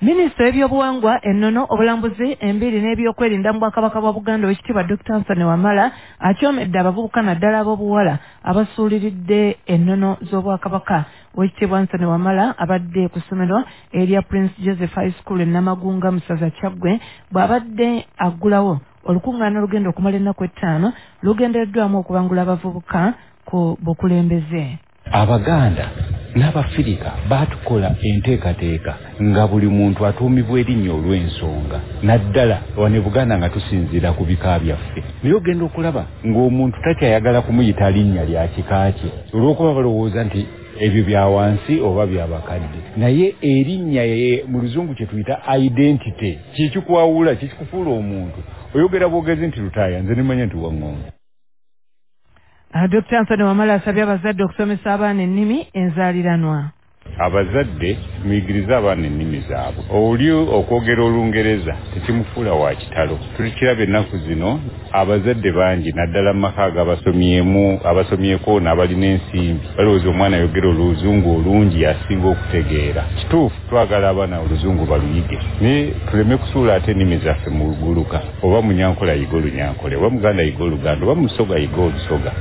Minisita w'ebyobuwangwa ennono obulambuzi embiri n'ebyokwerinda mu Bwakabaka bwa Buganda Oweekitiibwa Dr. Anthony Wamala akyomedde abavubuka naddala ab'obuwala abasuuliridde ennono z'Obwakabaka. Oweekitiibwa Anthony Wamala abadde ku ssomero erya Prince Joseph High School e Namagunga mu ssaza Kyaggwe bw'abadde aggulawo olukungaana olugenda okumala ennaku 5 lugendereddwamu okubangula abavubuka ku bukulembeze. Abaganda n'Abafirika baatukola enteekateeka nga buli muntu atuumibwa erinnya olw'ensonga naddala wane Buganda nga tusinziira ku bika byaffe. Naye ogenda okulaba ng'omuntu takyayagala kumuyita linnya lya kika kye olw'okuba balowooza nti ebyo bya wansi oba by'abakadde. Naye erinnya mu luzungu kye tuyita identity kikikuwawula kikikufuula omuntu. Oyogera bwogezi nti Lutaaya nze nimanya nti Wangombe. Dr. Anthony Wamala asabye abazadde okusomesa abaana ennimi enzaaliranwa. Abazadde muyigirize abaana ennimi zaabwe. Oli okwogera Olungereza tekimufuula wa kitalo. Tulikiraba ennaku zino abazadde bangi naddala mu maka agabasomyemu abasomyeko n'abalina ensimbi balowooza omwana ayogera Oluzungu olungi asinga okutegeera. Kituufu twagala abaana Oluzungu baluyige naye tuleme kusuula ate ennimi zaffe mu luguluka oba Munyankola yiga Olunyankole oba Muganda yiga Oluganda oba Musoga yiga Olusoga.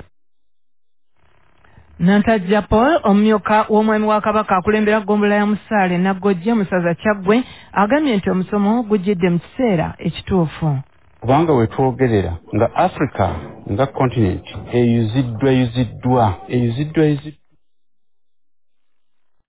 Nantajja Paul omumyuka w'omwami wa Kabaka akulembera ggombolola ya Musaale Naggojje mu ssaza Kyaggwe agambye nti omusomo gujjidde mu kiseera ekituufu. Kubanga we twogerera nga Africa nga continent eyuziddwa